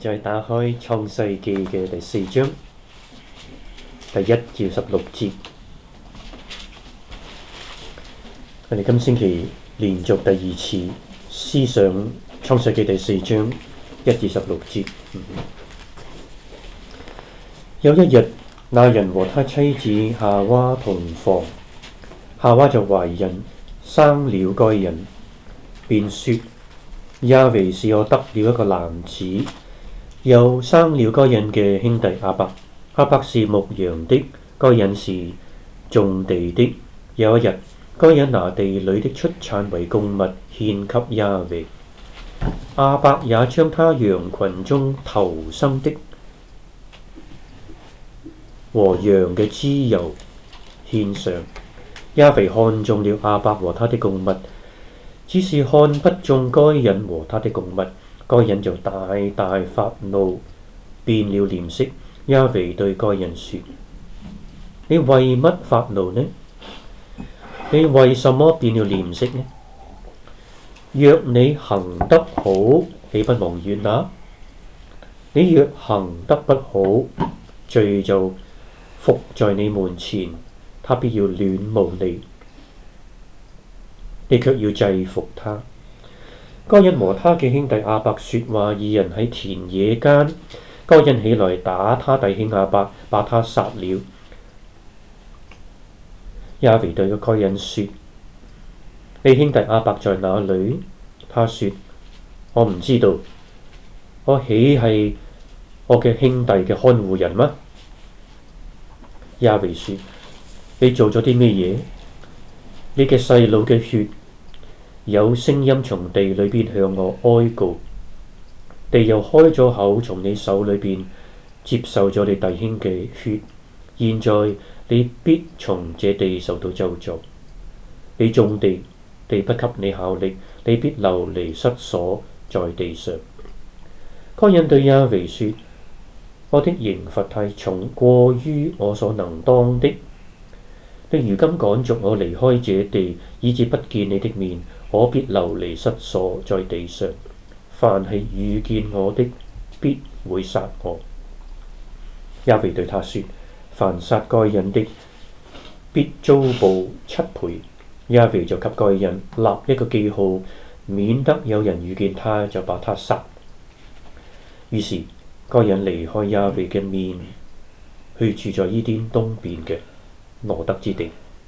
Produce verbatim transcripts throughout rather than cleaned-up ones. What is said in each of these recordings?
再打開創世記嘅第四章第一至十六節。我哋今星期連續第二次思想創世記第四章一至十六節。有一日，那人和他妻子夏娃同房，夏娃就懷孕，生了該人，便說：亞維使我得了一個男子。又生了該人嘅兄弟亞伯，亞伯是牧羊的，該人是種地的。有一日，該人拿地裏的出產為供物獻給亞維，亞伯也將他羊群中頭生的和羊嘅脂油獻上。亞維看中了亞伯和他的供物，只是看不中該人和他的供物。該人就大大發怒，變了臉色。亞維對該人說：你為乜發怒呢？你為什麼變了臉色呢？若你行得好，豈不蒙悅納？你若行得不好，罪就伏在你門前，他必要戀慕你，你卻要制服他。該人和他嘅兄弟亞伯說話，二人喺田野間。該人起來打他弟兄亞伯，把他殺了。亞維對該人說：你兄弟亞伯在哪裏？他說：我唔知道，我豈係我嘅兄弟嘅看護人嗎？亞維說：你做咗啲咩嘢？你嘅細佬嘅血，有聲音從地裏邊向我哀告，地又開咗口，從你手裏邊接受咗你弟兄嘅血。現在你必從這地受到咒詛。你種地，地不給你效力，你必流離失所在地上。該人對亞維說：我的刑罰太重，過於我所能當的。你如今趕逐我離開這地，以致不見你的面，我必流離失所在地上。凡係遇見我的，必會殺我。亞維對他說：凡殺該人的，必遭報七倍。亞維就給該人立一個記號，免得有人遇見他就把他殺。於是該人離開亞維嘅面，去住在伊甸東邊嘅羅得之地。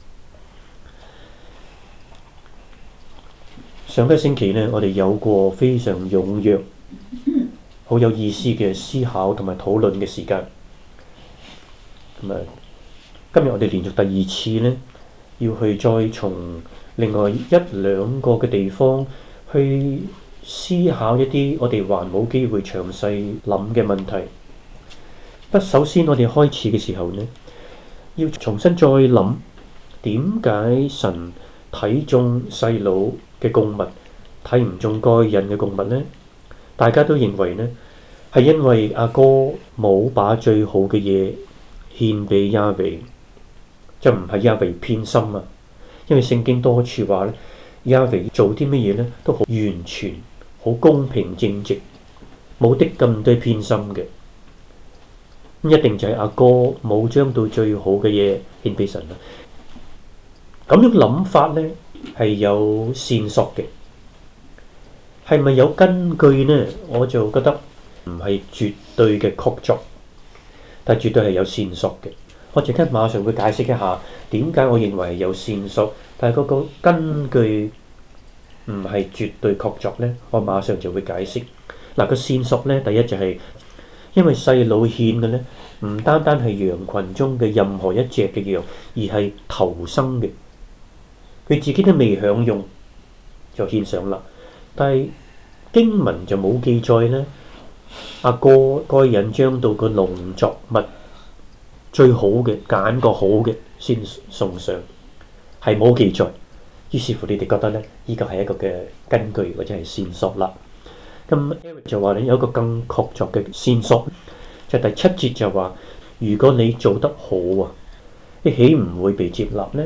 上個星期呢，我哋有過非常踴躍、好有意思嘅思考同埋討論嘅時間。咁啊，今日我哋連續第二次呢，要去再從另外一兩個嘅地方去思考一啲我哋還冇機會詳細諗嘅問題。不，首先我哋開始嘅時候呢，要重新再諗點解神睇中細佬嘅供物，睇唔中該人嘅供物呢？大家都認為呢，係因為阿哥冇把最好嘅嘢獻俾亞維，就唔係亞維偏心啊。因為聖經多處話咧，亞維做啲乜嘢呢都好完全、好公平正直，冇的咁多偏心嘅。咁一定就係阿哥冇將到最好嘅嘢獻俾神啦。咁樣諗法呢，係有線索嘅，係咪有根據呢？我就覺得唔係絕對嘅確鑿，但係絕對係有線索嘅。我陣間馬上會解釋一下點解我認為係有線索，但係嗰個根據唔係絕對確鑿呢，我馬上就會解釋。嗱，個線索呢，第一就係因為細佬獻嘅呢，唔單單係羊群中嘅任何一隻嘅羊，而係頭生嘅。佢自己都未享用就獻上啦，但係經文就冇記載呢，阿哥該人將到個農作物最好嘅揀個好嘅先送上，係冇記載。於是乎你哋覺得呢，依個係一個嘅根據或者係線索啦。咁 Eric 就話你有一個更確鑿嘅線索，就係第七節就話：如果你做得好啊，你豈唔會被接納呢？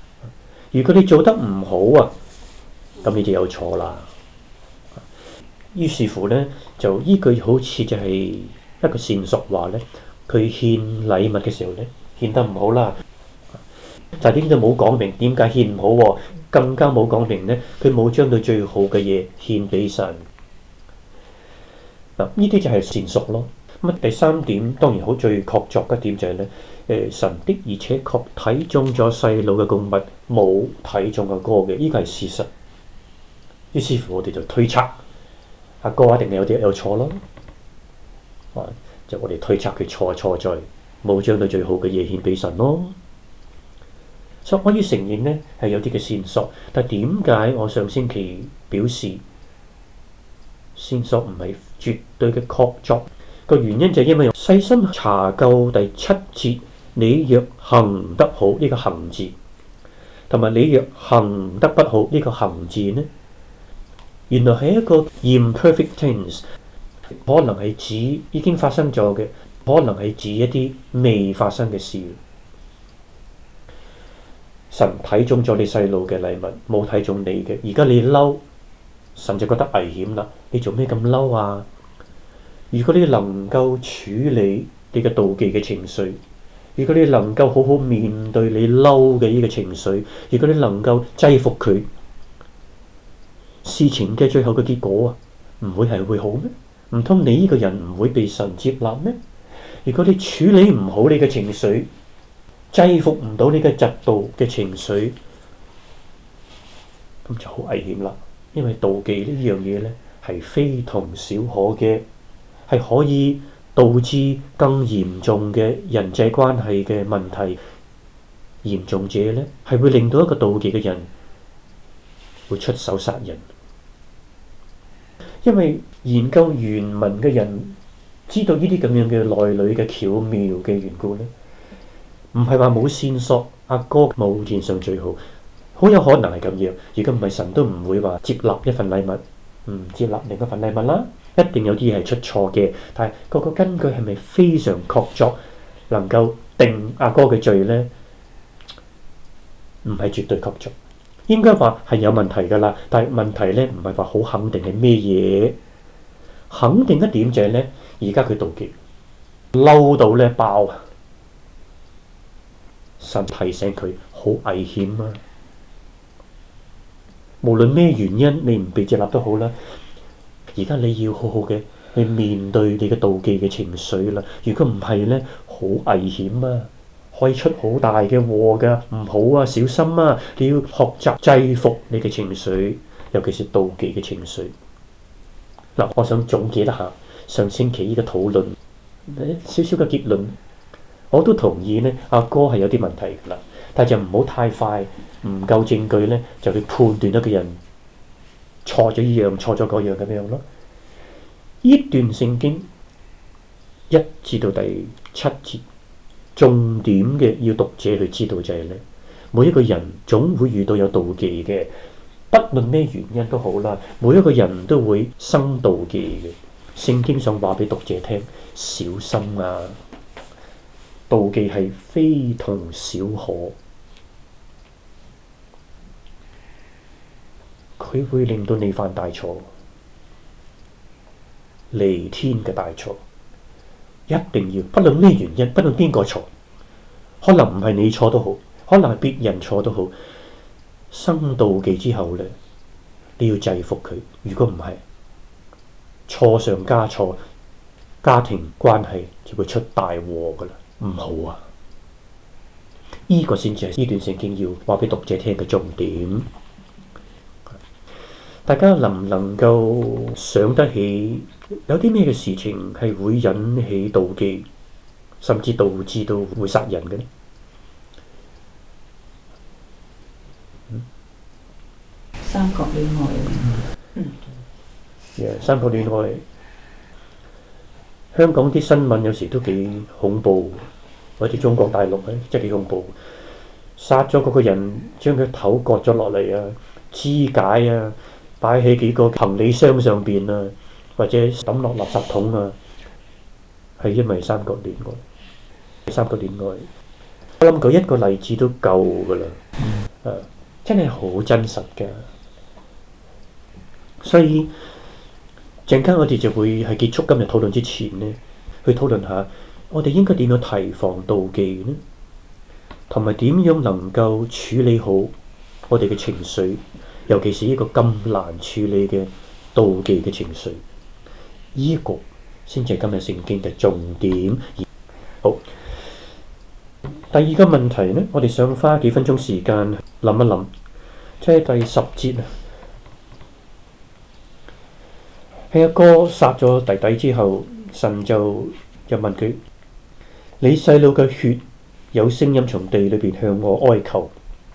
如果你做得唔好啊，咁你就有錯啦。 於是乎咧，就依句好似就係一個線索話咧，佢獻禮物嘅時候咧，獻得唔好啦。但係呢啲就冇講明點解獻唔好喎，更加冇講明咧，佢冇將佢最好嘅嘢獻俾神。嗱，呢啲就係線索咯。咁啊，第三點當然好最確鑿嘅一點就係咧，誒神的而且確睇中咗細路嘅供物，冇睇中阿哥嘅，呢個係事實。於是乎我哋就推測阿哥一定係有啲有錯咯。啊，就我哋推測佢錯錯在冇將佢最好嘅嘢獻俾神咯。所以我可以承認咧係有啲嘅線索，但係點解我上星期表示線索唔係絕對嘅確鑿？個原因就係因為細心查究第七節，你若行得好呢個行字，同埋你若行得不好呢個行字呢，原來係一個 imperfect tense， 可能係指已經發生咗嘅，可能係指一啲未發生嘅事。神睇中咗你細路嘅禮物，冇睇中你嘅，而家你嬲，神就覺得危險啦。你做咩咁嬲啊？如果你能夠處理你嘅妒忌嘅情緒，如果你能夠好好面對你嬲嘅呢個情緒，如果你能夠制服佢，事情嘅最後嘅結果啊，唔會係會好咩？唔通你呢個人唔會被神接納咩？如果你處理唔好你嘅情緒，制服唔到你嘅嫉妒嘅情緒，咁就好危險啦。因為妒忌呢樣嘢咧係非同小可嘅，係可以導致更嚴重嘅人際關係嘅問題。嚴重者咧係會令到一個妒忌嘅人會出手殺人。因為研究原文嘅人知道呢啲咁樣嘅內裏嘅巧妙嘅緣故咧，唔係話冇線索，阿哥冇獻上最好，好有可能係咁樣。如果唔係，神都唔會話接納一份禮物，唔接納另一份禮物啦。一定有啲嘢係出錯嘅，但係嗰個根據係咪非常確鑿，能夠定阿哥嘅罪呢？唔係絕對確鑿，應該話係有問題㗎啦。但係問題呢，唔係話好肯定係咩嘢，肯定一點就係呢：而家佢妒忌，嬲到呢爆啊！神提醒佢好危險啊！無論咩原因，你唔被接納都好啦。而家你要好好嘅去面對你嘅妒忌嘅情緒啦。如果唔係呢，好危險啊，可以出好大嘅禍㗎。唔好啊，小心啊！你要學習制服你嘅情緒，尤其是妒忌嘅情緒。嗱，我想總結一下上星期呢個討論，少少嘅結論。我都同意呢，阿哥係有啲問題㗎啦，但係就唔好太快，唔夠證據呢，就去判斷一個人錯咗依樣，錯咗嗰樣咁樣咯。呢段聖經一至到第七節，重點嘅要讀者去知道就係呢：每一個人總會遇到有妒忌嘅，不論咩原因都好啦，每一個人都會生妒忌嘅。聖經想話俾讀者聽，小心啊！妒忌係非同小可，佢會令到你犯大錯，彌天嘅大錯。一定要，不論咩原因，不論邊個錯，可能唔係你錯都好，可能係別人錯都好。生妒忌之後呢，你要制服佢。如果唔係，錯上加錯，家庭關係就會出大禍噶啦。唔好啊！呢、這個先至係呢段聖經要話俾讀者聽嘅重點。大家能唔能夠想得起有啲咩嘅事情係會引起妒忌，甚至導致到會殺人嘅呢？嗯、 三角戀愛。嗯。 Yeah, 三角戀愛。香港啲新聞有時都幾恐怖，或者中國大陸咧真係幾恐怖。殺咗嗰個人，將佢頭割咗落嚟啊，肢解啊，擺喺幾個行李箱上邊啊，或者抌落垃圾桶啊，係因為三角戀愛。三角戀愛，我諗佢一個例子都夠㗎啦。誒、啊，真係好真實㗎。所以陣間我哋就會喺結束今日討論之前呢，去討論下我哋應該點樣提防妒忌呢，同埋點樣能夠處理好我哋嘅情緒，尤其是呢個咁難處理嘅妒忌嘅情緒。呢個先至係今日聖經嘅重點。好，第二個問題呢，我哋想花幾分鐘時間諗一諗，即係第十節啊。喺阿哥殺咗弟弟之後，神就就問佢：你細佬嘅血有聲音從地裏邊向我哀求。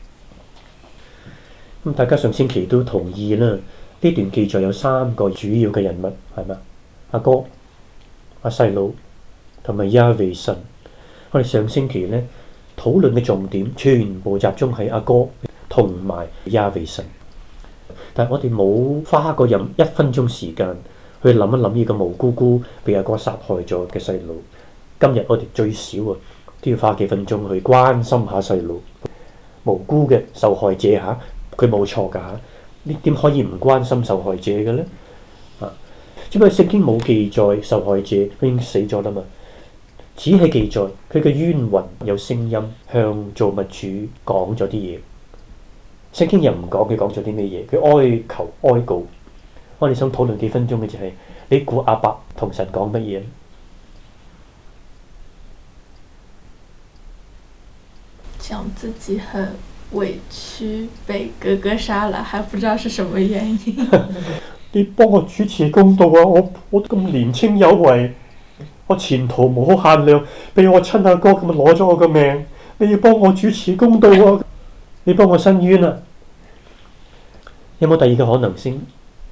咁大家上星期都同意啦，呢段記載有三個主要嘅人物，係咪？阿哥、阿細佬同埋亞維神。我哋上星期呢討論嘅重點全部集中喺阿哥同埋亞維神。但係我哋冇花過任一分鐘時間去諗一諗呢個無辜辜被阿哥殺害咗嘅細佬。今日我哋最少啊都要花幾分鐘去關心下細佬，無辜嘅受害者嚇，佢冇錯㗎嚇，你點可以唔關心受害者嘅呢？啊，只不過聖經冇記載受害者佢已經死咗啦嘛，只係記載佢嘅冤魂有聲音向造物主講咗啲嘢。聖經又唔講佢講咗啲咩嘢，佢哀求哀告。我哋想討論幾分鐘嘅就係、是，你估阿伯同神講乜嘢？ 講自己很委屈，被哥哥殺了，還不知道是什麼原因。 你幫我主持公道啊！我我咁年青有為，我前途無可限量，俾我親阿哥咁攞咗我個命，你要幫我主持公道啊！你幫我申冤啊！有冇第二個可能性？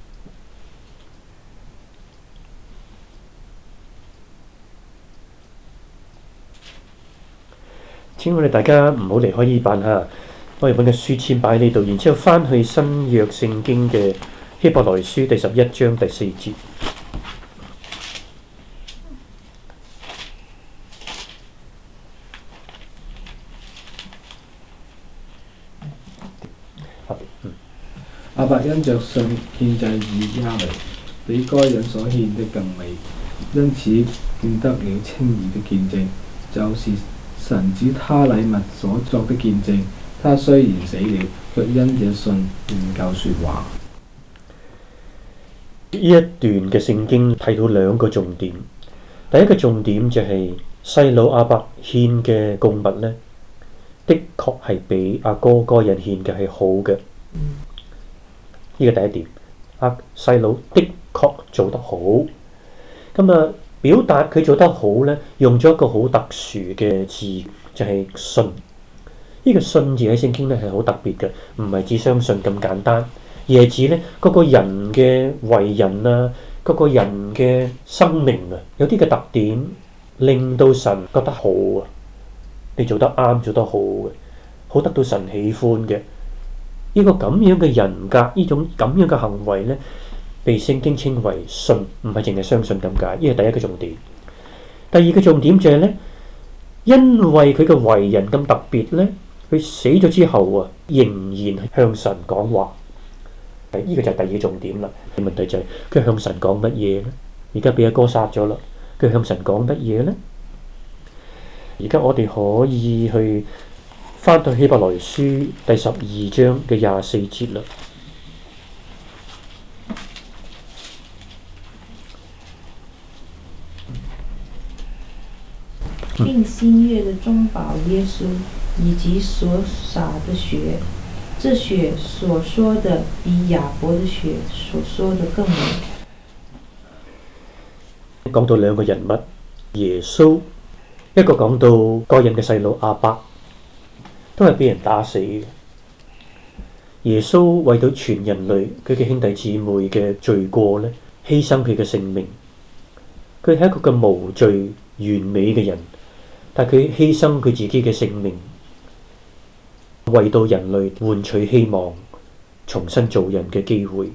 請我哋大家唔好離開呢版嚇，我哋揾個書籤擺喺呢度，然之後翻去新約聖經嘅希伯來書第十一章第四節。 亞伯因着信獻祭以亞維，比該人所獻的更美，因此見得了稱義的見證，就是神指他禮物所作的見證。他雖然死了，卻因這信仍舊說話。 呢一段嘅聖經睇到兩個重點，第一個重點就係細佬亞伯獻嘅供物呢，的確係比阿哥該人獻嘅係好嘅。呢個第一點，阿細佬的確做得好。咁啊，表達佢做得好呢，用咗一個好特殊嘅字，就係信。呢個信字喺聖經呢係好特別嘅，唔係只相信咁簡單，而係指呢嗰個人嘅為人啊，嗰個人嘅生命啊，有啲嘅特點令到神覺得好啊，你做得啱，做得好嘅，好得到神喜歡嘅。呢個咁樣嘅人格，呢種咁樣嘅行為呢，被聖經稱為信，唔係淨係相信咁解。呢係第一個重點。第二個重點就係呢，因為佢嘅為人咁特別呢，佢死咗之後啊，仍然向神講話。呢個就係第二個重點啦。問題就係佢向神講乜嘢呢？而家俾阿哥殺咗啦，佢向神講乜嘢呢？而家我哋可以去翻到希伯來書第十二章嘅廿四節啦。 並新約的中保耶穌以及所灑的血，這血所說的比亞伯的血所說的更美。 講到兩個人物，耶穌，一個講到該人嘅細佬亞伯，都係俾人打死嘅。耶穌為到全人類佢嘅兄弟姊妹嘅罪過呢，犧牲佢嘅性命。佢係一個咁無罪完美嘅人，但佢犧牲佢自己嘅性命，為到人類換取希望，重新做人嘅機會。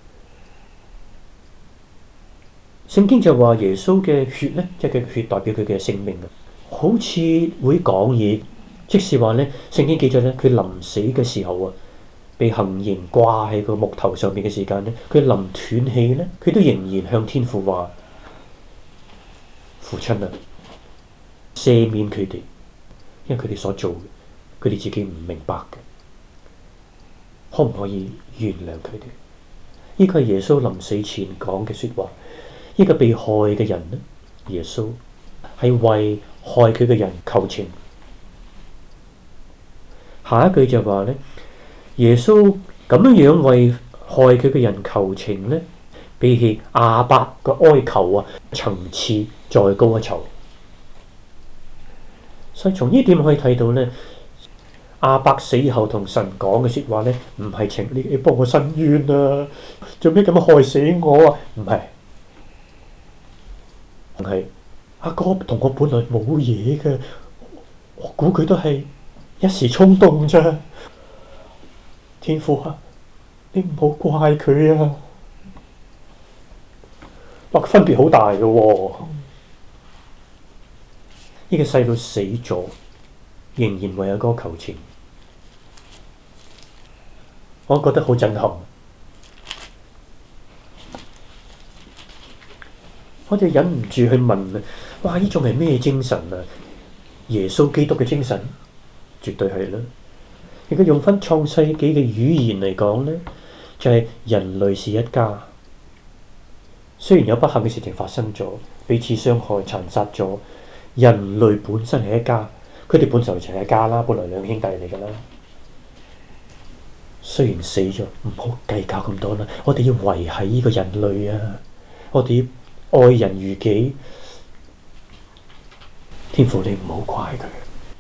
聖經就話耶穌嘅血呢，即係佢嘅血代表佢嘅性命啊，好似會講嘢。即是話呢，聖經記載呢，佢臨死嘅時候啊， 被行刑掛喺個木頭上面嘅時間呢，佢臨斷氣呢，佢都仍然向天父話：父親啊，赦免佢哋，因為佢哋所做嘅，佢哋自己唔明白嘅，可唔可以原諒佢哋？呢個係耶穌臨死前講嘅說話。呢個被害嘅人呢，耶穌係為害佢嘅人求情。下一句就話呢，耶穌咁樣樣為害佢嘅人求情呢，比起亞伯嘅哀求啊，層次再高一籌。所以從呢點可以睇到呢，亞伯死後同神講嘅說話呢，唔係請你你幫我申冤啊，做咩咁害死我啊？唔係，係阿哥同我本來冇嘢嘅，我估佢都係一時衝動咋。天父啊，你唔好怪佢啊！哇，分別好大嘅喎。呢個細路死咗，仍然為阿哥求情，我覺得好震撼。我就忍唔住去問啊！哇！呢種係咩精神啊？耶穌基督嘅精神，絕對係啦。如果用翻創世紀嘅語言嚟講呢，就係人類是一家。雖然有不幸嘅事情發生咗，彼此傷害、殘殺咗，人類本身係一家。佢哋本身就係一家啦，本來兩兄弟嚟噶啦。雖然死咗，唔好計較咁多啦。我哋要維繫呢個人類啊！我哋要愛人如己。天父，你唔好怪佢。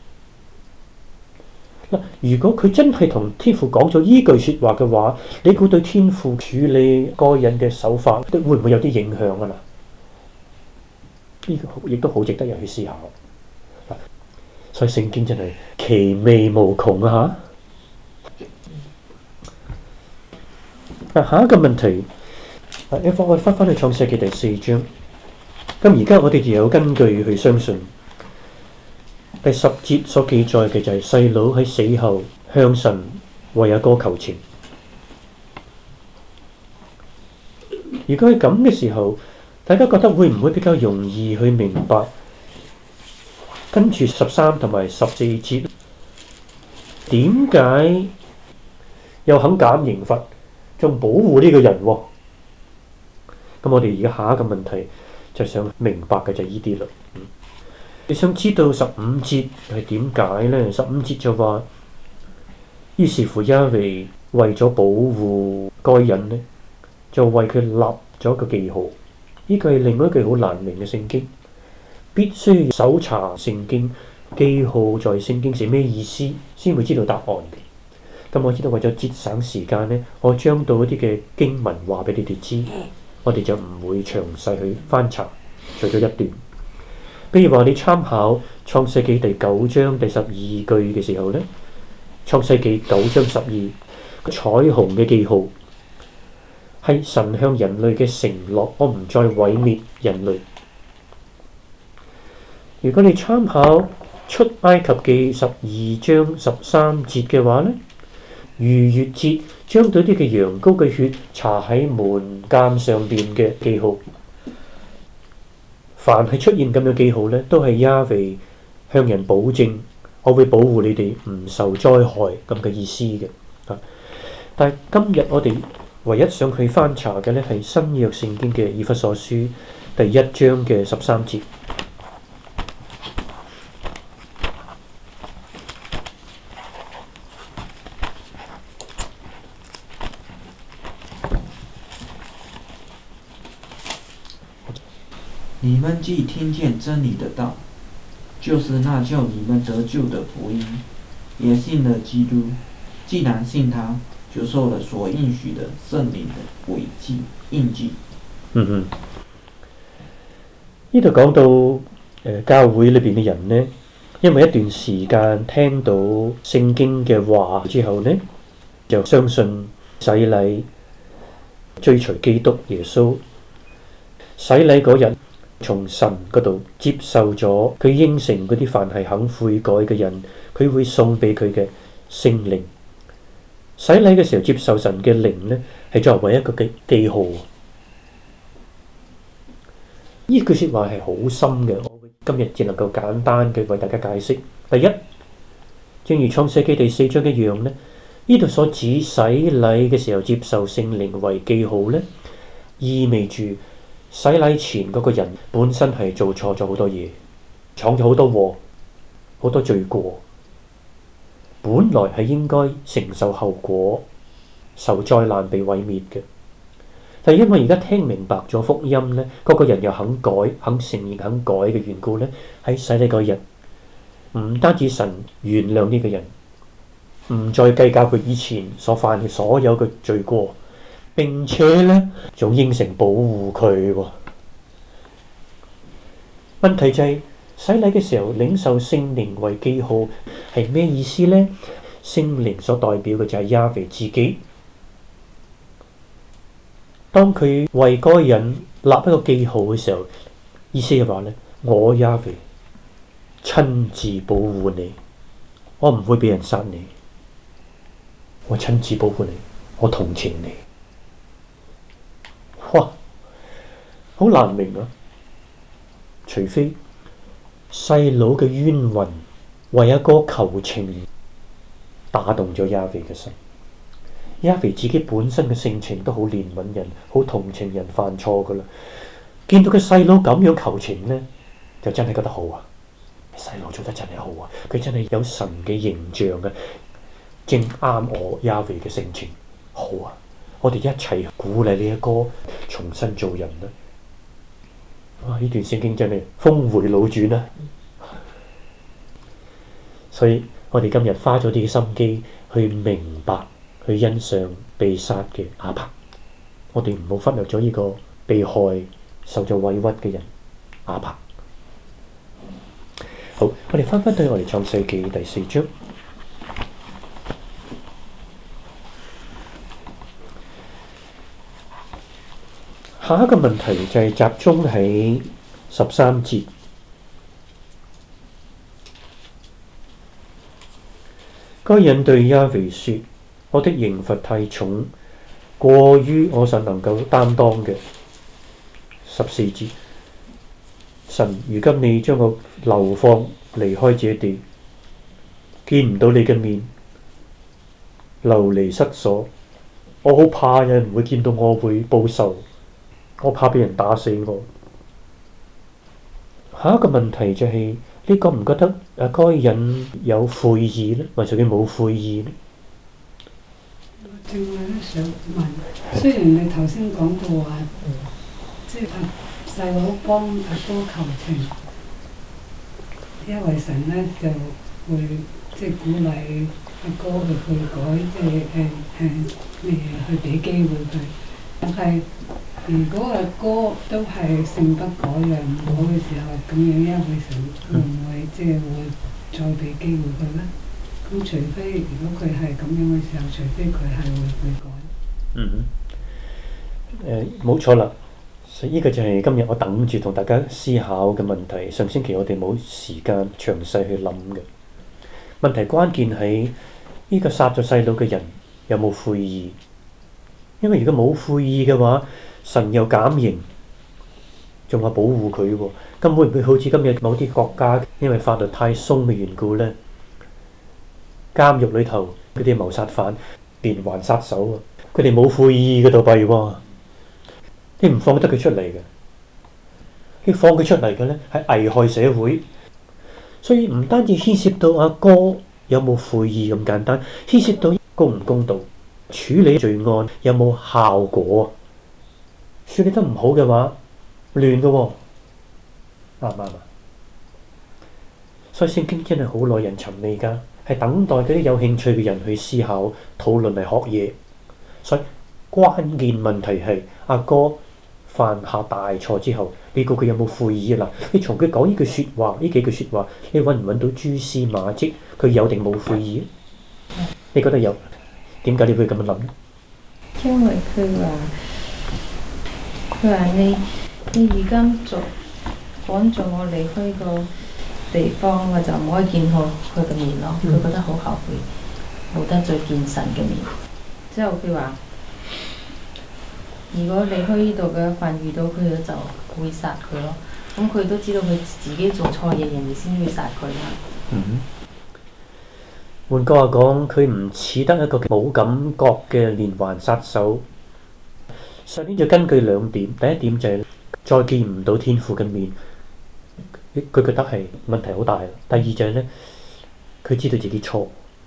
嗱，如果佢真係同天父講咗依句説話嘅話，你估對天父處理個人嘅手法，會唔會有啲影響啊？嗱，呢個亦都好值得人去思考。所以聖經真係奇妙無窮啊！嚇，下一個問題，一翻我翻翻去創世記第四章。咁而家我哋就有根據去相信第十節所記載嘅就係細佬喺死後向神為阿哥求情。如果係咁嘅時候，大家覺得會唔會比較容易去明白跟住十三同埋十四節點解又肯減刑罰，仲保護呢個人喎？咁我哋而家下一個問題就想明白嘅就係呢啲啦。嗯，你想知道十五節係點解呢？十五節就話，於是乎亞維為咗保護該人呢，就為佢立咗個記號。呢個係另外一句好難明嘅聖經，必須搜查聖經記號在聖經是咩意思，先會知道答案嘅。咁我知道為咗節省時間呢，我將到一啲嘅經文話俾你哋知，我哋就唔會詳細去翻查，除咗一段。比如話你參考創世記第九章第十二句嘅時候呢，創世記九章十二，彩虹嘅記號係神向人類嘅承諾，我唔再毀滅人類。如果你參考出埃及記十二章十三節嘅話呢，逾越節將對啲嘅羊羔嘅血搽喺門檻上邊嘅記號，凡係出現咁樣記號呢，都係亞維向人保證我會保護你哋唔受災害咁嘅意思嘅。但係今日我哋唯一想去翻查嘅呢，係新約聖經嘅以弗所書第一章嘅十三節。 你們既聽見真理的道，就是那叫你們得救的福音，也信了基督。既然信他，就受了所應許的聖靈的遺記印記。 嗯哼，呢度講到誒、呃、教會裏邊嘅人呢，因為一段時間聽到聖經嘅話之後呢，就相信洗禮，追隨基督耶穌。洗禮嗰日，從神嗰度接受咗佢應承嗰啲凡係肯悔改嘅人，佢會送俾佢嘅聖靈。 洗禮嘅時候接受神嘅靈呢，係作為一個嘅記號。呢句説話係好深嘅，我今日只能夠簡單嘅為大家解釋。第一，正如創世記第四章一樣呢，呢度所指洗禮嘅時候接受聖靈為記號呢，意味住洗禮前嗰個人本身係做錯咗好多嘢，闖咗好多禍，好多罪過，本來係應該承受後果，受災難被毀滅嘅。但係因為而家聽明白咗福音呢，嗰個人又肯改、肯承認、肯改嘅緣故呢，喺洗禮嗰日，唔單止神原諒呢個人，唔再計較佢以前所犯嘅所有嘅罪過，並且呢仲應承保護佢喎。問題就係、是、洗禮嘅時候領受聖靈為記號係咩意思呢？聖靈所代表嘅就係亞腓自己。當佢為嗰個人立一個記號嘅時候，意思係話呢：我亞腓親自保護你，我唔會俾人殺你，我親自保護你，我同情你。哇，好難明啊！除非細佬嘅冤魂為一個求情打動咗亞腓嘅心。亞腓自己本身嘅性情都好憐憫人，好同情人犯錯噶啦。見到佢細佬咁樣求情呢，就真係覺得好啊！細佬做得真係好啊！佢真係有神嘅形象啊，正啱我亞腓嘅性情。好啊！我哋一齊鼓勵呢一個重新做人啦！哇！呢段聖經真係峰迴路轉啊！所以我哋今日花咗啲心機去明白、去欣賞被殺嘅亞伯，我哋唔好忽略咗呢個被害、受咗委屈嘅人亞伯。好，我哋翻返到我哋創世記第四章，下一個問題就係集中喺十三節。該人對亞腓說：我的刑罰太重，過於我所能夠擔當嘅。十四節，神如今你將我流放離開這地，見唔到你嘅面，流離失所，我好怕有人會見到我會報仇，我怕俾人打死我。下一個問題就係、是、你覺唔覺得啊？該人有悔意呢？或者佢冇悔意呢？ 正話都想問，雖然你頭先講過話，即係阿細佬幫阿哥求情，因為神咧就會即係鼓勵阿哥去去改，即係誒誒咩去俾機會佢。但係如果阿哥都係性不改嘅唔好嘅時候，咁樣因為神會唔會即係會再俾機會佢咧？咁除非如果佢係咁樣嘅時候，除非佢係會會改。 嗯，誒冇錯啦，所以呢個就係今日我等住同大家思考嘅問題。上星期我哋冇時間詳細去諗嘅問題，關鍵喺呢個殺咗細佬嘅人有冇悔意？因為如果冇悔意嘅話，神又減刑，仲話保護佢喎，咁會唔會好似今日某啲國家因為法律太鬆嘅緣故呢？監獄裏頭嗰啲謀殺犯連環殺手啊，佢哋冇悔意嗰度弊喎，你唔放得佢出嚟嘅，你放佢出嚟嘅咧係危害社會，所以唔單止牽涉到阿哥有冇悔意咁簡單，牽涉到公唔公道，處理罪案有冇效果，處理得唔好嘅話亂嘅喎，啱唔啱啊？所以聖經真係好耐人尋味㗎。係等待嗰啲有興趣嘅人去思考、討論嚟學嘢，所以關鍵問題係阿哥犯下大錯之後，你估佢有冇悔意啊？嗱，你從佢講呢句説話，呢幾句説話，你揾唔揾到蛛絲馬跡？佢有定冇悔意？你覺得有？點解你會咁樣諗？ 因為佢話佢話你你而家做趕咗我離開個地方，我就唔可以見到佢嘅面咯。佢、嗯、覺得好後悔，冇得再見神嘅面。 之後佢話：如果離開呢度嘅話，遇到佢就會殺佢咯。咁佢都知道佢自己做錯嘢，人哋先會殺佢啦。 嗯，換句話講，佢唔似得一個冇感覺嘅連環殺手。上年就根據兩點，第一點就係再見唔到天父嘅面，佢覺得係問題好大。第二就係咧，佢知道自己錯。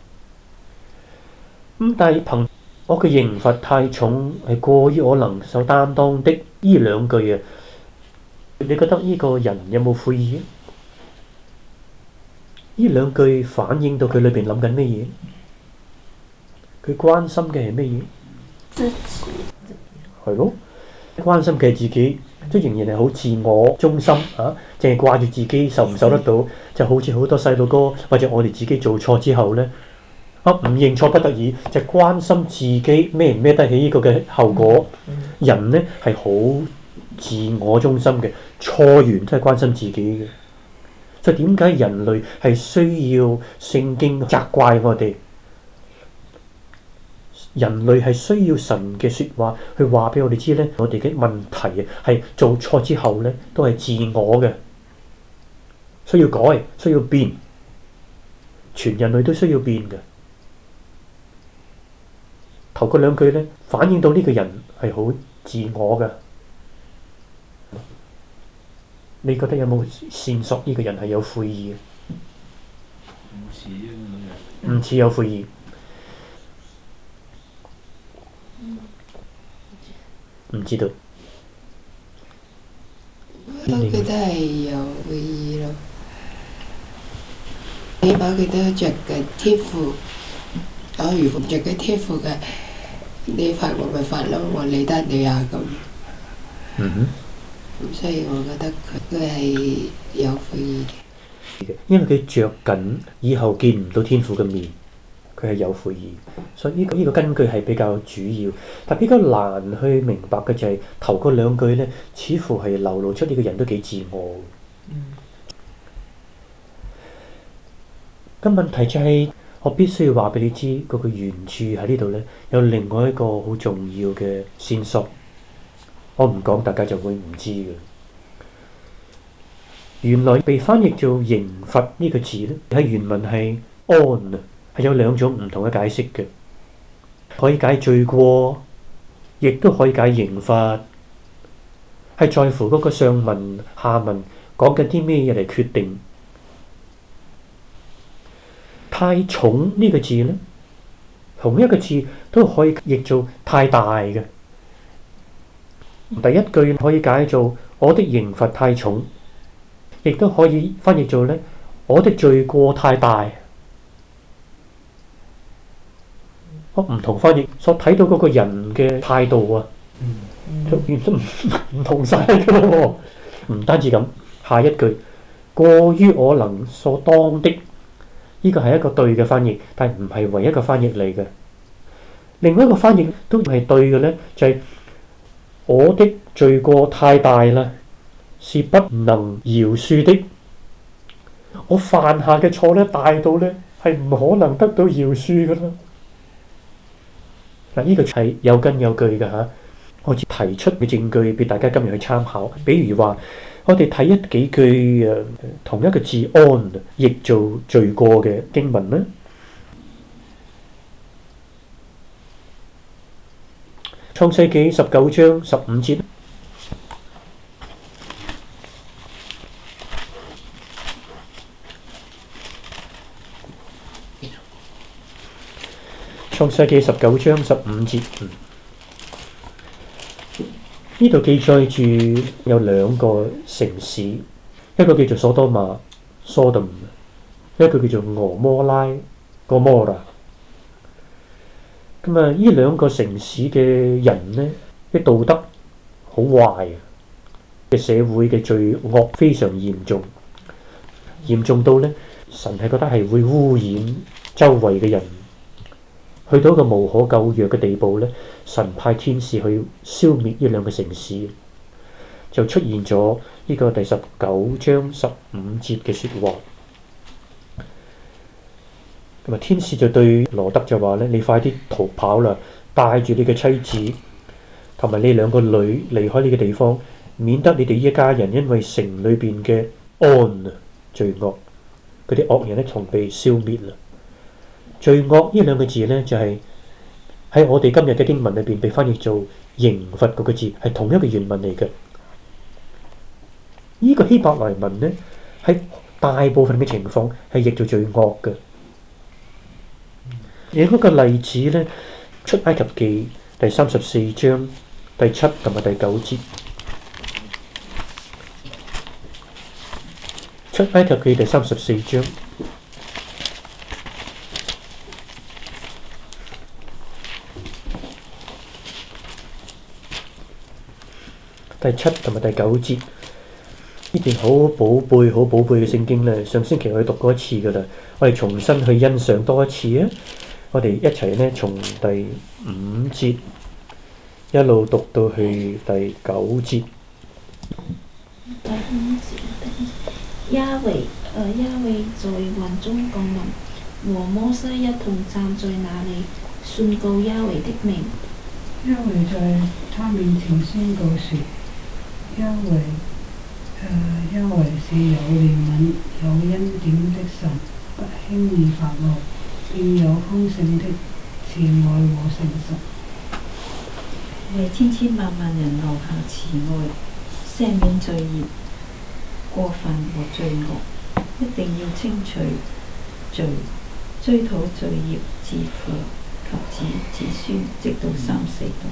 咁但係憑我嘅刑罰太重，係過於我能受擔當的呢兩句啊，你覺得呢個人有冇悔意？呢兩句反映到佢裏邊諗緊咩嘢？佢關心嘅係咩嘢？ 自己係咯，關心嘅係自己，都仍然係好自我中心啊！淨係掛住自己受唔受得到，就好似好多細路哥或者我哋自己做錯之後呢，啊唔認錯不得已，就關心自己孭唔孭得起呢個嘅後果。人呢係好自我中心嘅，錯完都係關心自己嘅。所以點解人類係需要聖經責怪我哋？人類係需要神嘅説話去話俾我哋知咧，我哋嘅問題啊係做錯之後咧都係自我嘅，需要改，需要變，全人類都需要變嘅。頭嗰兩句咧反映到呢個人係好自我嘅。你覺得有冇線索呢個人係有悔意嘅？ 唔似啊！ 唔似有悔意。唔知道。 我都覺得係有悔意咯，起碼佢都着嘅天賦。我如果唔着嘅天賦嘅，你罰我咪罰咯，我理得你啊咁。 嗯哼。 咁所以我覺得佢佢係有悔意嘅。 因為佢着緊以後見唔到天父嘅面，佢係有悔意，所以呢、這個呢、這個根據係比較主要，但比較難去明白嘅就係、是、頭嗰兩句咧，似乎係流露出呢個人都幾自我。咁、嗯、問題就係、是、我必須要話俾你知，嗰、那個原著喺呢度咧，有另外一個好重要嘅線索。我唔講，大家就會唔知嘅。原來被翻譯做刑罰呢個字咧，喺原文係安啊，係有兩種唔同嘅解釋嘅，可以解罪過，亦都可以解刑罰，係在乎嗰個上文下文講緊啲咩嘢嚟決定。太重呢個字咧，同一個字都可以譯做太大嘅。第一句可以解做我的刑罰太重，亦都可以翻譯做咧我的罪過太大。我唔同翻譯所睇到嗰個人嘅態度啊，就完全唔唔同晒噶咯。唔單止咁，下一句過於我能所當的，呢個係一個對嘅翻譯，但係唔係唯一嘅翻譯嚟嘅。另外一個翻譯都係對嘅咧，就係、是。我的罪過太大啦，是不能饒恕的。我犯下嘅錯咧，大到咧係唔可能得到饒恕噶啦。嗱，呢個係有根有據嘅嚇。我只提出嘅證據俾大家今日去參考。比如話，我哋睇一幾句誒同一個字安譯做罪過嘅經文咧。創世記十九章十五節，創世記十九章十五節，呢度記載住有兩個城市，一個叫做所多瑪 （Sodom），一個叫做俄摩拉 （Gomorrah）。咁啊！呢兩個城市嘅人呢，啲道德好壞嘅社會嘅罪惡非常嚴重，嚴重到呢，神係覺得係會污染周圍嘅人，去到一個無可救藥嘅地步呢，神派天使去消滅呢兩個城市，就出現咗呢個第十九章十五節嘅説話。咁啊，天使就對羅德就話咧：你快啲逃跑啦！ 帶住你嘅妻子同埋你兩個女離開呢個地方，免得你哋一家人因為城裏邊嘅安罪惡，嗰啲惡人咧從被消滅啦。罪惡呢兩個字呢，就係、是、喺我哋今日嘅經文裏邊被翻譯做刑罰嗰個字，係同一個原文嚟嘅。呢、這個希伯來文呢，喺大部分嘅情況係譯做罪惡嘅。有嗰個例子呢，出埃及記第三十四章第七同埋第九節。出埃及記第三十四章第七同埋第九節，呢段好寶貝、好寶貝嘅聖經呢，上星期我哋讀過一次噶啦，我哋重新去欣賞多一次啊！我哋一齊呢，從第五節一路讀到去第九節。 第五節，亞維，呃，亞維在雲中降臨，和摩西一同站在那裡，宣告亞維的名。 亞維在他面前宣告說：亞維，呃，亞維是有憐憫、有恩典的神，不輕易發怒，便有豐盛的慈愛和誠實， 為千千萬萬人留下慈愛，赦免罪孽、過犯和罪惡，一定要清除罪，追討罪孽自父及子子孫，直到三四代。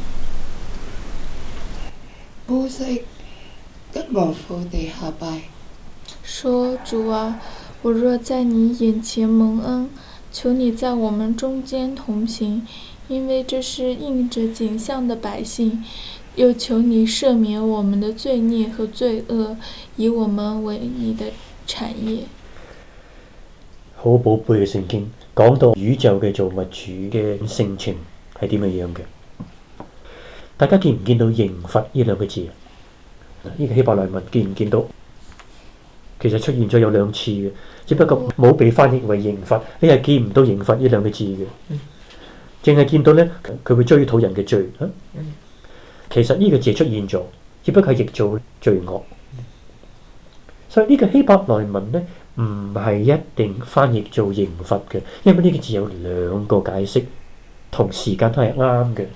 摩西急忙伏地下拜， 說：主啊，我若在你眼前蒙恩，求你在我們中間同行，因為這是印着景象的百姓，又求你赦免我們的罪孽和罪惡，以我們為你的產業。 好寶貝嘅聖經，講到宇宙嘅造物主嘅性情係點樣樣嘅。大家見唔見到刑罰呢兩個字啊？呢個希伯來文見唔見到？其實出現咗有兩次嘅，只不過冇被翻譯為刑罰，你係見唔到刑罰呢兩個字嘅，淨係見到呢，佢會追討人嘅罪。其實呢個字出現咗，只不過係譯做罪惡。所以呢個希伯來文呢，唔係一定翻譯做刑罰嘅，因為呢個字有兩個解釋，同時間都係啱嘅。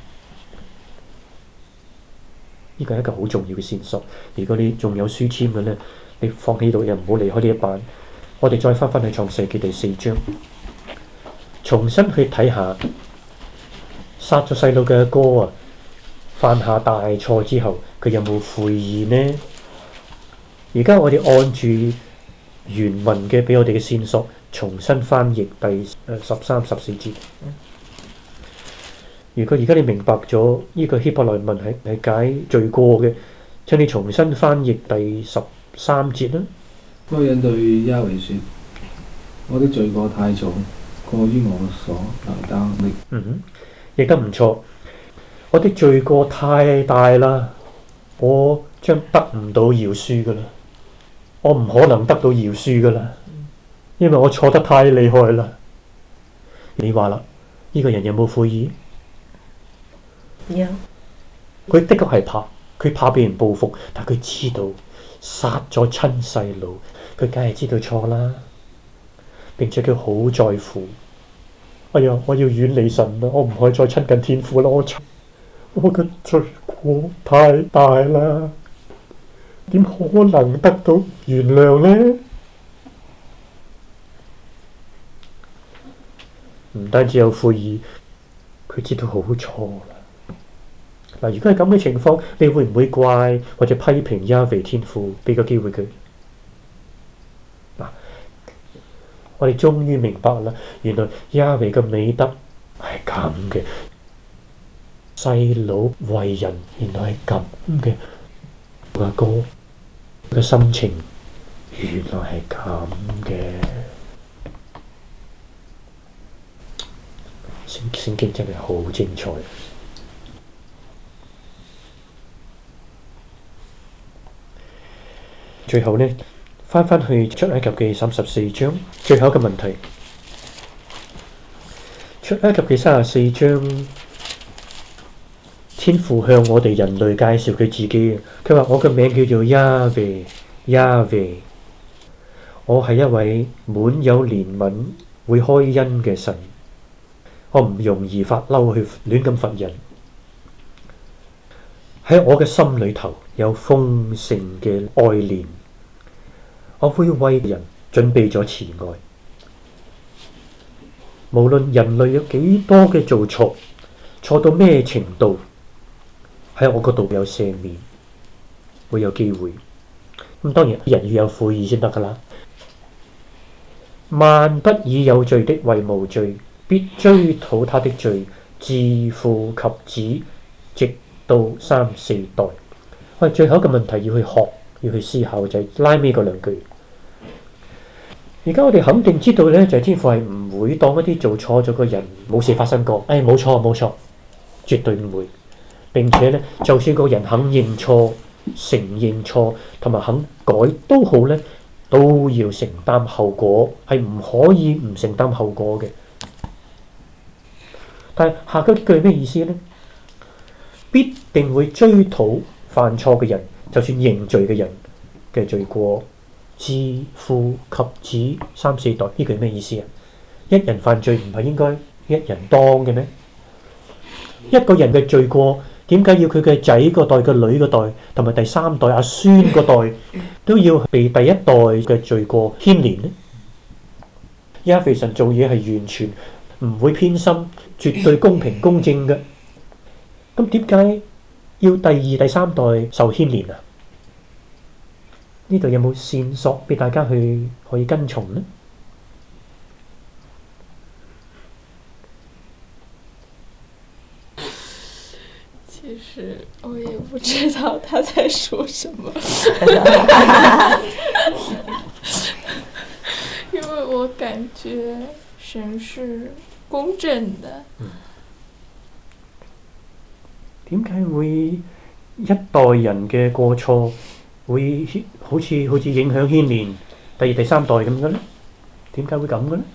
呢個係一個好重要嘅線索。如果你仲有書籤嘅呢，你放喺度又唔好離開呢一版。我哋再翻返去創世記第四章，重新去睇下殺咗細路嘅哥啊，犯下大錯之後，佢有冇悔意呢？而家我哋按住原文嘅俾我哋嘅線索，重新翻譯第十三、十四節。如果而家你明白咗呢個希伯來文係係解罪過嘅，請你重新翻譯第十三節啦。 該人對亞維說：我的罪過太重，過於我所能擔的。 嗯哼，譯得唔錯。我的罪過太大啦，我將得唔到饒恕噶啦，我唔可能得到饒恕噶啦，因為我錯得太厲害啦。你話啦，呢個人有冇悔意？ 有。 佢的確係怕，佢怕俾人報復，但佢知道殺咗親細路，佢梗係知道錯啦。並且佢好在乎，哎呀，我要遠離神啦，我唔可以再親近天父啦，我錯，我嘅罪過太大啦，點可能得到原諒呢？唔單止有悔意，佢知道好錯啦。嗱，如果係咁嘅情況，你會唔會怪或者批評亞維天父？俾個機會佢。嗱，我哋終於明白啦，原來亞維嘅美德係咁嘅，細佬為人原來係咁嘅，阿哥嘅心情原來係咁嘅。聖聖經真係好精彩。最後呢，翻返去出埃及記三十四章，最後一個問題。出埃及記三十四章天父向我哋人類介紹佢自己，佢話我嘅名叫做亞維，亞維，我係一位滿有憐憫、會開恩嘅神，我唔容易發嬲去亂咁罰人。喺我嘅心裏頭有豐盛嘅愛憐，我會為人準備咗慈愛。無論人類有幾多嘅做錯，錯到咩程度，喺我嗰度有赦免，會有機會。咁當然人要有悔意先得㗎啦。萬不以有罪的為無罪，必追討他的罪，自父及子，直到三四代。我哋最後一個問題要去學，要去思考，就係拉尾嗰兩句。而家我哋肯定知道咧，就係天父係唔會當一啲做錯咗嘅人冇事發生過。誒，冇錯冇錯，絕對唔會。並且咧，就算個人肯認錯、承認錯同埋肯改都好咧，都要承擔後果，係唔可以唔承擔後果嘅。但係下句句係咩意思咧？必定會追討犯錯嘅人，就算認罪嘅人嘅罪過。自父及子三四代，呢句係咩意思啊？一人犯罪唔係應該一人當嘅咩？一個人嘅罪過，點解要佢嘅仔個代、個女個代同埋第三代阿孫個代都要被第一代嘅罪過牽連呢？亞腓神做嘢係完全唔會偏心，絕對公平公正嘅。咁點解要第二、第三代受牽連啊？呢度有冇線索俾大家去可以跟從呢？ 其實我也不知道他在說什麼，因為我感覺神是公正的。 點解會一代人嘅過錯會好似好似影響牽連第二、第三代咁嘅呢？點解會咁嘅呢？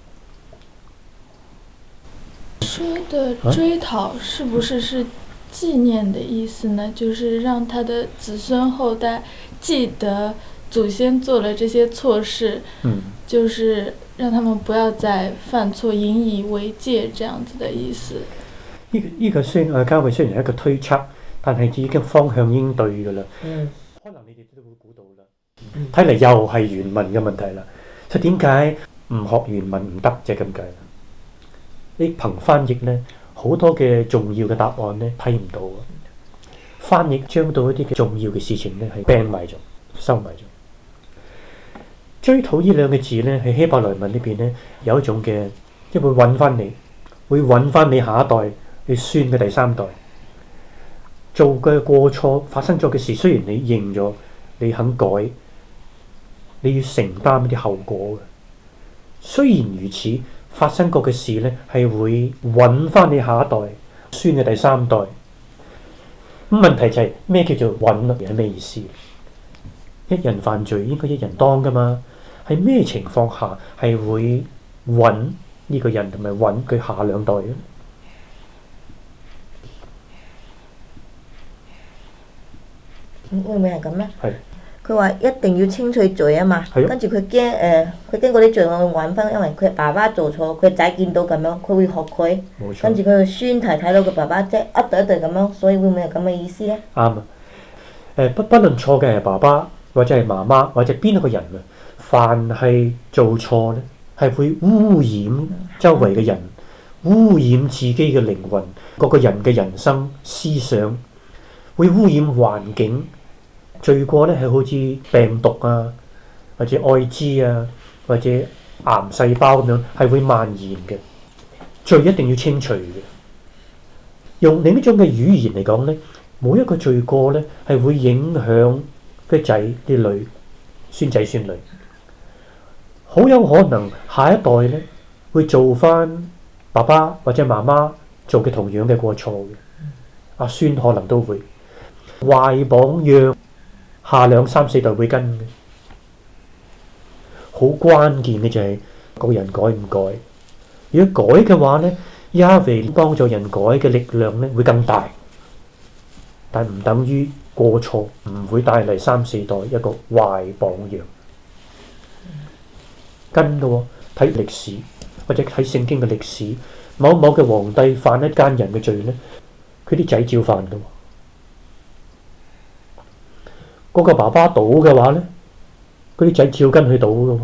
說的追討是不是是紀念的意思呢？就是讓他的子孫後代記得祖先做了這些錯事， 嗯， 就是讓他們不要再犯錯，引以為戒，這樣子的意思。 呢、這個呢、這個雖然啊，嘉慧雖然係一個推測，但係已經方向應對㗎啦。嗯，可能你哋都會估到啦。睇嚟又係原文嘅問題啦。所以點解唔學原文唔得啫？咁解啦。你憑翻譯咧，好多嘅重要嘅答案咧睇唔到啊。翻譯將到一啲嘅重要嘅事情咧係 ban 埋咗、收埋咗。追討呢兩個字咧，喺希伯來文呢邊咧有一種嘅，即係會揾翻你，會揾翻你下一代。你孫嘅第三代做嘅過錯發生咗嘅事，雖然你認咗，你肯改，你要承擔一啲後果嘅。雖然如此，發生過嘅事咧係會揾翻你下一代孫嘅第三代。咁問題就係、是、咩叫做揾啊？係咩意思？一人犯罪應該一人當㗎嘛？係咩情況下係會揾呢個人同埋揾佢下兩代咧？ 會唔會係咁咧？ 係。 佢話一定要清除罪啊嘛，跟住佢驚誒，佢驚嗰啲罪我會揾翻，因為佢爸爸做錯，佢仔見到咁樣，佢會學佢。冇錯。跟住佢個孫提睇到佢爸爸即係一對一對咁樣，所以會唔會係咁嘅意思咧？ 啱啊！誒不不論錯嘅係爸爸或者係媽媽或者邊一個人啊，凡係做錯咧，係會污染周圍嘅人，污染自己嘅靈魂，各個人嘅人生思想。會污染環境，罪過咧係好似病毒啊，或者愛滋啊，或者癌細胞咁樣，係會蔓延嘅。罪一定要清除嘅。用另一種嘅語言嚟講咧，每一個罪過咧係會影響啲仔啲女、孫仔孫女，好有可能下一代咧會做翻爸爸或者媽媽做嘅同樣嘅過錯嘅。阿孫可能都會。壞榜樣，下兩三四代會跟嘅。好關鍵嘅就係個人改唔改。如果改嘅話咧，亞維幫助人改嘅力量咧會更大。 但唔等於過錯唔會帶嚟三四代一個壞榜樣。跟嘅喎，睇歷史或者睇聖經嘅歷史，某某嘅皇帝犯一奸人嘅罪呢，佢啲仔照犯嘅喎。嗰、那個爸爸賭嘅話呢，嗰啲仔照跟佢賭嘅喎。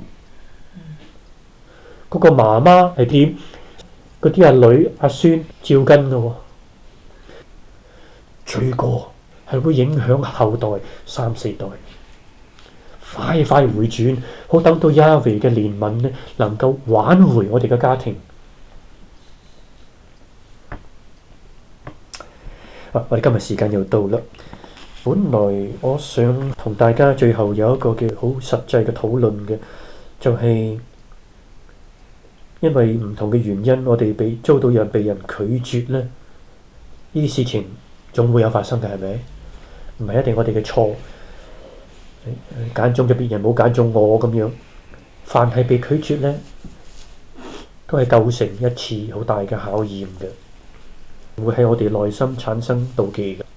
嗰、那個媽媽係點？嗰啲阿女阿孫照跟嘅喎。罪過係會影響後代三四代。快快回轉，好等到亞維嘅憐憫呢，能夠挽回我哋嘅家庭。啊，我哋今日時間又到啦。本來我想同大家最後有一個嘅好實際嘅討論嘅，就係、是、因為唔同嘅原因，我哋被遭到人被人拒絕呢，呢啲事情總會有發生嘅，係咪？唔係一定我哋嘅錯。揀中咗別人，冇揀中我咁樣，凡係被拒絕呢，都係構成一次好大嘅考驗嘅，會喺我哋內心產生妒忌嘅。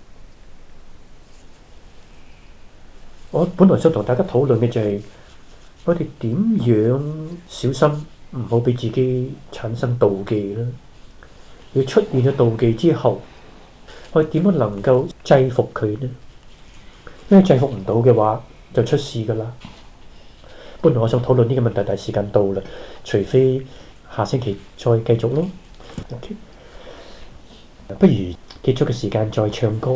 我本來想同大家討論嘅就係、是，我哋點樣小心唔好俾自己產生妒忌呢？要出現咗妒忌之後，我哋點樣能夠制服佢呢？因為制服唔到嘅話，就出事㗎啦。本來我想討論呢個問題，但係時間到啦，除非下星期再繼續咯。OK，不如結束嘅時間再唱歌。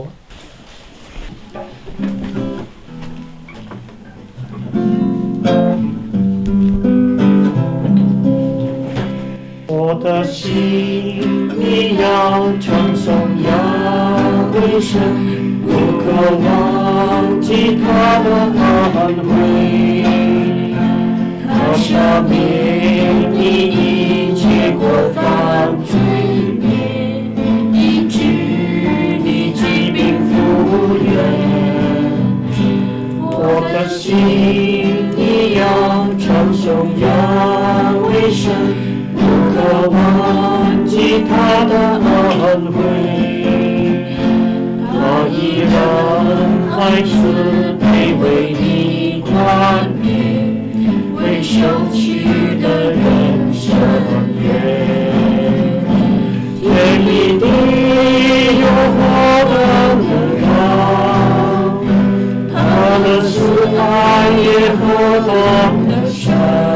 我的心你要稱頌亞威神，不可忘記他的恩惠，他赦免你一切過犯罪孽，醫治你疾病復原。我的心你要稱頌亞威神，不可忘記他的恩惠。他以仁愛慈悲為你寬免，為受屈的人伸冤。天與地有何等的高，他的慈愛也何等的深，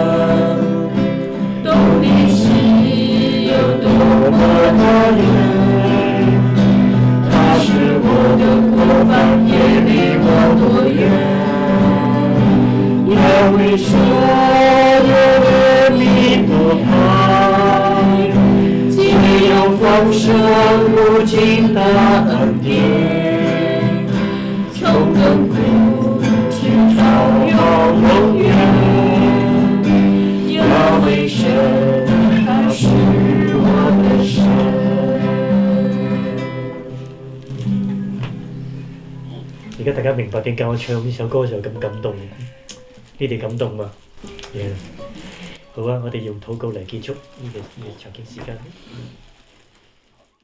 懂你心有多麼的遠。我的過犯也離我多遠，也為所有的你多愛，既有豐盛無盡的恩典，從亙古直到永遠，也為神，他是我的神。而家大家明白點解我唱呢首歌就咁感動，你哋感動嘛？ Yeah. 好啊，我哋用禱告嚟結束呢個呢個查經時間。